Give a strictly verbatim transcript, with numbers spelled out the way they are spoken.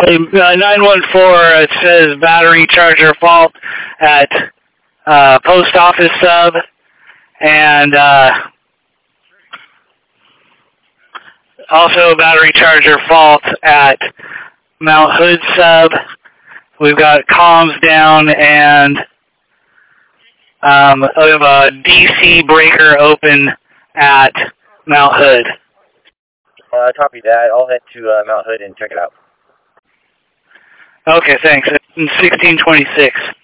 Uh, nine one four, it says battery charger fault at uh, post office sub, and uh, also battery charger fault at Mount Hood sub. We've got comms down, and um, we have a D C breaker open at Mount Hood. Uh, copy that. I'll head to uh, Mount Hood and check it out. Okay, thanks. sixteen twenty-six.